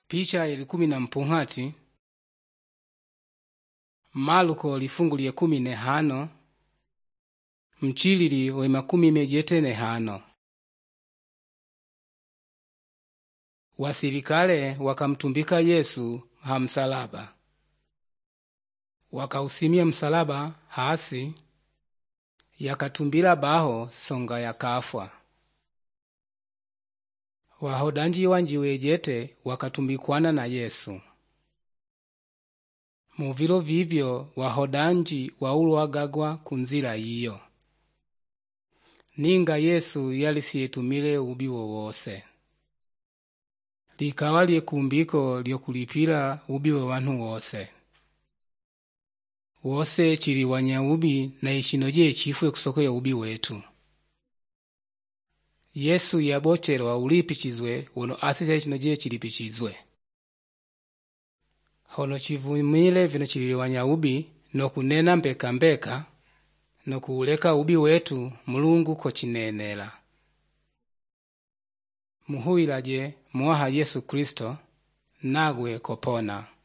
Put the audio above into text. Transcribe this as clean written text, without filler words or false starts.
Picha ili 10 Maluko lifungu lye 15 mchilili wema 15. Wasilikale wakamtumbika Yesu hamsalaba. Wakausimia msalaba hasi yakatumbila baho songa yakafwa. Wahodanji wanji wejete wakatumbikwana na Yesu. Muvilo vivyo wahodanji waulwagagwa kunzila iyo. Ninga Yesu yali siyetumile ubi wowose. Likawa lye kumbiko lyokulipila ubi wa wantu wose. Wose chili wanya ubi na ichinoje chifwe kusoko ya ubi wetu. Yesu yabochelwa ulipichizwe wono asisa ichinoje chilipichizwe. Hono chivumile vino chililiwanya ubi no kunena mbeka no kuuleka ubi wetu Mulungu kochinenela. Muhuilaje muwaha Yesu Kristo nagwe kopona.